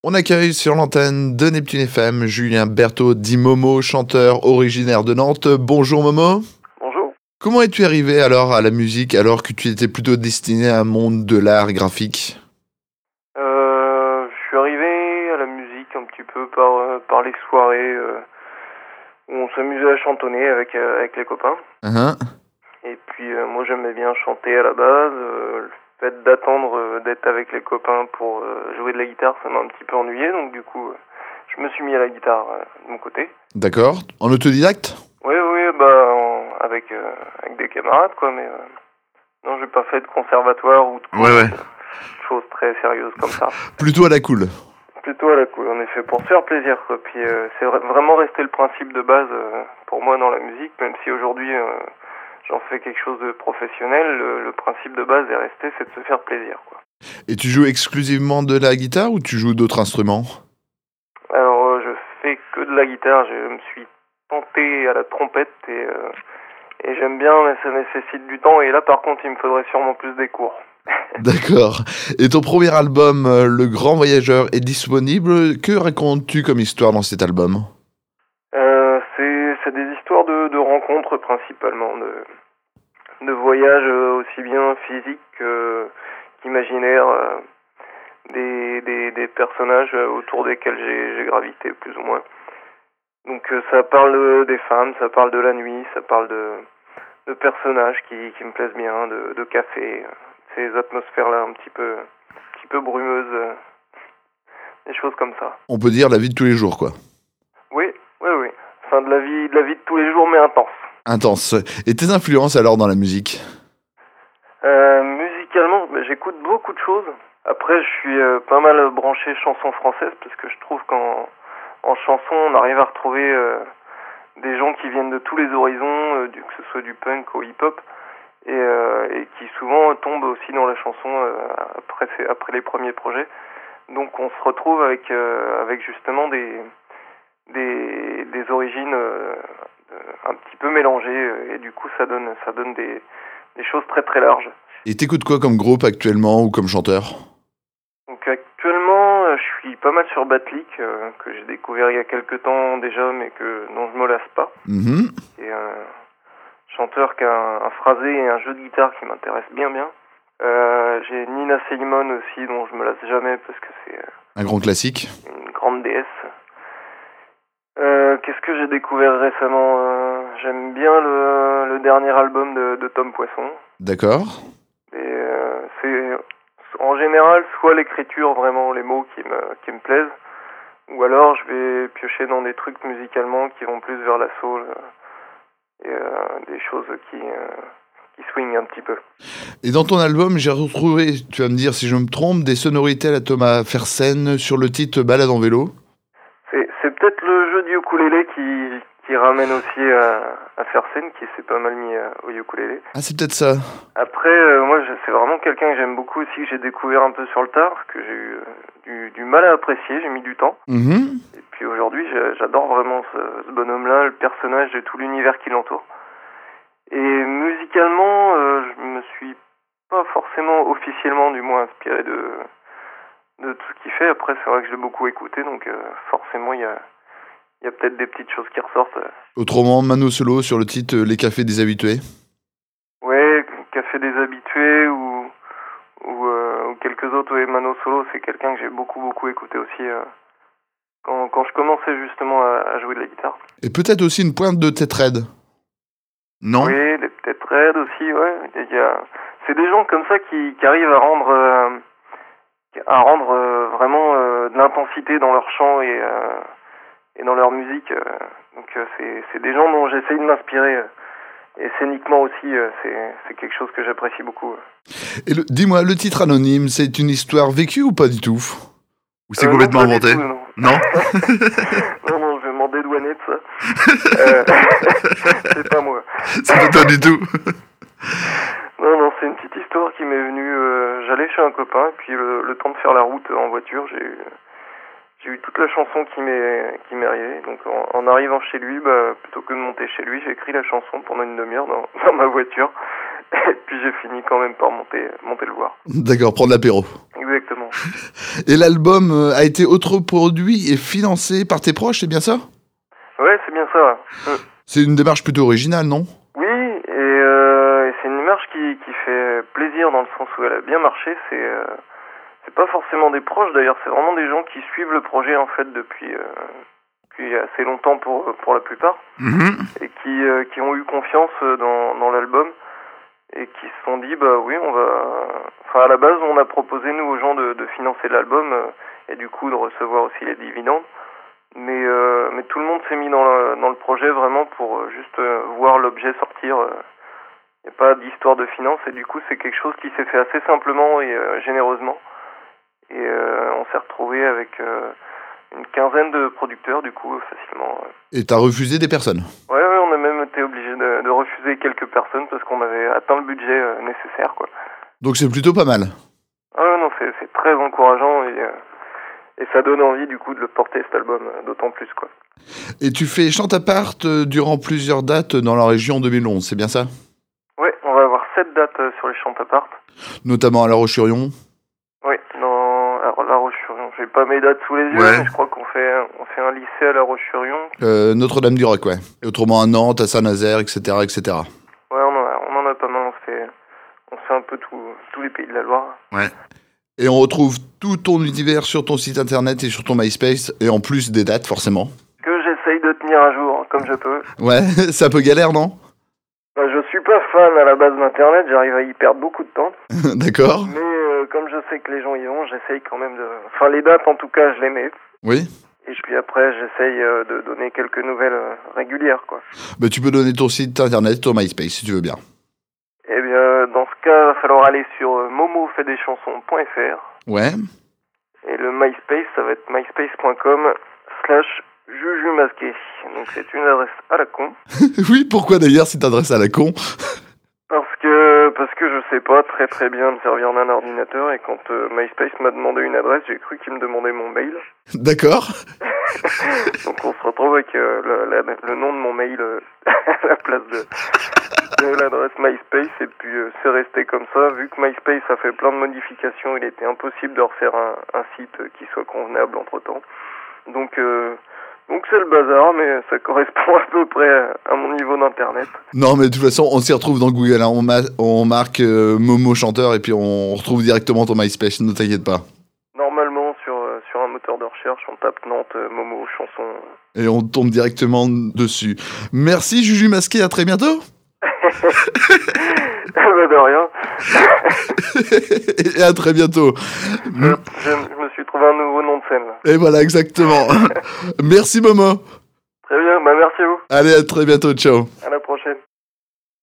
On accueille sur l'antenne de Neptune FM Julien Berthaud, dit Momo, chanteur originaire de Nantes. Bonjour Momo. Bonjour. Comment es-tu arrivé alors à la musique alors que tu étais plutôt destiné à un monde de l'art graphique? Je suis arrivé à la musique un petit peu par les soirées où on s'amusait à chantonner avec les copains. Uhum. Et puis moi j'aimais bien chanter à la base. Le fait d'attendre d'être avec les copains pour jouer de la guitare, ça m'a un petit peu ennuyé. Donc du coup, je me suis mis à la guitare de mon côté. D'accord. En autodidacte? Oui, avec des camarades quoi. Mais non, j'ai pas fait de conservatoire ou de cours, Ouais. choses très sérieuses comme ça. Plutôt à la cool. Plutôt à la cool, en effet, pour se faire plaisir, quoi. Puis c'est vraiment resté le principe de base pour moi dans la musique, même si aujourd'hui j'en fais quelque chose de professionnel, le principe de base est resté, c'est de se faire plaisir, quoi. Et tu joues exclusivement de la guitare ou tu joues d'autres instruments? Alors je fais que de la guitare, je me suis tenté à la trompette et j'aime bien, mais ça nécessite du temps, et là par contre il me faudrait sûrement plus des cours. D'accord. Et ton premier album, Le Grand Voyageur, est disponible. Que racontes-tu comme histoire dans cet album? C'est des histoires de rencontres principalement, de voyages aussi bien physiques qu'imaginaires, des personnages autour desquels j'ai gravité plus ou moins. Donc ça parle des femmes, ça parle de la nuit, ça parle de personnages qui me plaisent bien, de café, ces atmosphères-là un petit peu brumeuses, des choses comme ça. On peut dire la vie de tous les jours, quoi. Oui. Enfin de la vie de tous les jours, mais intense. Intense. Et tes influences alors dans la musique? Musicalement, j'écoute beaucoup de choses. Après, je suis pas mal branché chanson française parce que je trouve qu'en chanson, on arrive à retrouver des gens qui viennent de tous les horizons, que ce soit du punk au hip-hop, et qui souvent tombent aussi dans la chanson après les premiers projets. Donc, on se retrouve avec justement des origines un petit peu mélangées, et du coup, ça donne des choses très très larges. Et t'écoutes quoi comme groupe actuellement ou comme chanteur? Donc actuellement, je suis pas mal sur Batlik, que j'ai découvert il y a quelques temps déjà, mais dont je me lasse pas. Mhm. C'est un chanteur qui a un phrasé et un jeu de guitare qui m'intéresse bien. J'ai Nina Simone aussi, dont je me lasse jamais parce que c'est Un grand classique. une grande déesse. Qu'est-ce que j'ai découvert récemment? J'aime bien le dernier album de Tom Poisson. D'accord. Et c'est en général soit l'écriture, vraiment les mots qui me plaisent, ou alors je vais piocher dans des trucs musicalement qui vont plus vers la soul et des choses qui swingent un petit peu. Et dans ton album, j'ai retrouvé, tu vas me dire si je me trompe, des sonorités à la Thomas Fersen sur le titre Balade en vélo. C'est peut-être le jeu du ukulélé qui ramène aussi à Fersen, qui s'est pas mal mis au ukulélé. Ah, c'est peut-être ça. Après, moi, c'est vraiment quelqu'un que j'aime beaucoup aussi, que j'ai découvert un peu sur le tard, que j'ai eu du mal à apprécier, j'ai mis du temps. Mhm. Et puis aujourd'hui, j'adore vraiment ce bonhomme-là, le personnage et tout l'univers qui l'entoure. Et musicalement, je me suis pas forcément officiellement, du moins, inspiré de tout ce qu'il fait. Après, c'est vrai que je l'ai beaucoup écouté, donc forcément, il y a peut-être des petites choses qui ressortent. Autrement, Mano Solo sur le titre Les Cafés des Habitués. Ouais, Café des Habitués ou quelques autres. Ouais, Mano Solo, c'est quelqu'un que j'ai beaucoup écouté aussi quand je commençais justement à jouer de la guitare. Et peut-être aussi une pointe de Tête Red. Non? Oui, des Tête Red aussi, ouais. C'est des gens comme ça qui arrivent à rendre vraiment de l'intensité dans leur chant et dans leur musique. Donc c'est des gens dont j'essaye de m'inspirer. Et scéniquement aussi, c'est quelque chose que j'apprécie beaucoup. Et dis-moi, le titre anonyme, c'est une histoire vécue ou pas du tout? Ou c'est complètement non, pas inventé? du tout, non. Non. Non, je vais m'en dédouaner de ça. C'est pas moi. C'est pas toi du tout. Non, c'est une petite histoire qui m'est venue. J'allais chez un copain, et puis le temps de faire la route en voiture, j'ai eu toute la chanson qui m'est arrivée. Donc en arrivant chez lui, plutôt que de monter chez lui, j'ai écrit la chanson pendant une demi-heure dans ma voiture. Et puis j'ai fini quand même par monter le voir. D'accord, prendre l'apéro. Exactement. Et l'album a été autoproduit et financé par tes proches, c'est bien ça? Ouais, c'est bien ça. Ouais. C'est une démarche plutôt originale, non? Oui, et c'est une démarche qui fait plaisir dans le sens où elle a bien marché. C'est pas forcément des proches d'ailleurs, c'est vraiment des gens qui suivent le projet en fait depuis assez longtemps pour la plupart, et qui ont eu confiance dans l'album et qui se sont dit bah oui, on va. Enfin, à la base, on a proposé nous aux gens de financer l'album et du coup de recevoir aussi les dividendes. Mais tout le monde s'est mis dans le projet vraiment pour juste voir l'objet sortir. Il n'y a pas d'histoire de finance et du coup c'est quelque chose qui s'est fait assez simplement et généreusement. Et on s'est retrouvé avec une quinzaine de producteurs du coup facilement. Et t'as refusé des personnes? Ouais, on a même été obligé de refuser quelques personnes parce qu'on avait atteint le budget nécessaire, quoi. Donc c'est plutôt pas mal. Ah non, c'est très encourageant et ça donne envie du coup de le porter cet album d'autant plus, quoi. Et tu fais Chantapart durant plusieurs dates dans la région 2011, c'est bien ça? Ouais, on va avoir 7 dates sur les Chantapart. Notamment à La Roche-sur-Yon? Oui, alors La Roche-sur-Yon, j'ai pas mes dates sous les yeux, mais je crois qu'on fait un lycée à La Roche-sur-Yon. Notre-Dame-du-Roc, ouais. Et autrement à Nantes, à Saint-Nazaire, etc., etc. Ouais, on en a pas mal, on fait un peu tous les pays de la Loire. Ouais. Et on retrouve tout ton univers sur ton site internet et sur ton MySpace, et en plus des dates, forcément. Que j'essaye de tenir à jour, comme je peux. Ouais, c'est un peu galère, non? Bah, je suis pas fan à la base d'Internet, j'arrive à y perdre beaucoup de temps. D'accord. Mais comme je sais que les gens y vont, j'essaye quand même de... Enfin, les dates, en tout cas, je les mets. Oui. Et puis après, j'essaye de donner quelques nouvelles régulières, quoi. Bah, tu peux donner ton site internet, ton MySpace, si tu veux bien. Eh bien, dans ce cas, il va falloir aller sur momofaitdeschansons.fr. Ouais. Et le MySpace, ça va être myspace.com/jujumasqué. Donc c'est une adresse à la con. Oui, pourquoi d'ailleurs cette adresse à la con? Parce que je sais pas très bien me servir d'un ordinateur et quand MySpace m'a demandé une adresse, j'ai cru qu'il me demandait mon mail. D'accord. Donc on se retrouve avec le nom de mon mail à la place de l'adresse MySpace et puis c'est resté comme ça. Vu que MySpace a fait plein de modifications, il était impossible de refaire un site qui soit convenable entre temps. Donc c'est le bazar, mais ça correspond à peu près à mon niveau d'internet. Non, mais de toute façon, on s'y retrouve dans Google. Hein. On marque Momo chanteur et puis on retrouve directement ton MySpace. Ne t'inquiète pas. Normalement, sur un moteur de recherche, on tape Nantes, Momo, chanson. Et on tombe directement dessus. Merci Juju Masqué, à très bientôt. De rien. Et à très bientôt. Je me suis trouvé un nouveau nom de scène. Là. Et voilà, exactement. Merci Momo. Très bien, merci à vous. Allez, à très bientôt, ciao.